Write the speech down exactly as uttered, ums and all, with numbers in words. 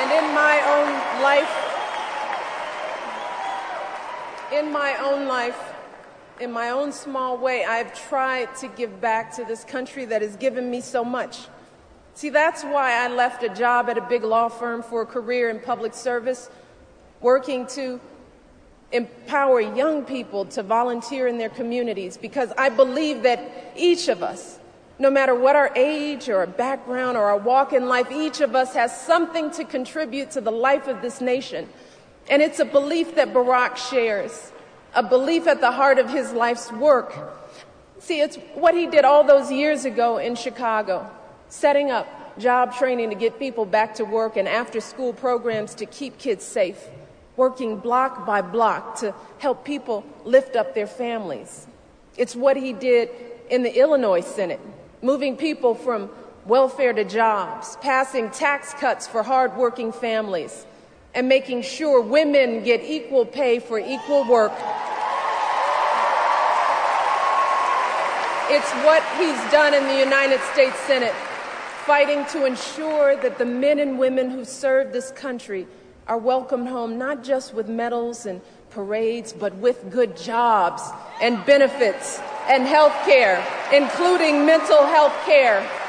And in my own life, in my own life, in my own small way, I've tried to give back to this country that has given me so much. See, that's why I left a job at a big law firm for a career in public service, working to empower young people to volunteer in their communities, because I believe that each of us, no matter what our age or our background or our walk in life, each of us has something to contribute to the life of this nation. And it's a belief that Barack shares, a belief at the heart of his life's work. See, it's what he did all those years ago in Chicago, setting up job training to get people back to work and after-school programs to keep kids safe, working block by block to help people lift up their families. It's what he did in the Illinois Senate, moving people from welfare to jobs, passing tax cuts for hardworking families, and making sure women get equal pay for equal work. It's what he's done in the United States Senate, fighting to ensure that the men and women who serve this country are welcomed home not just with medals and parades, but with good jobs and benefits and health care, including mental health care.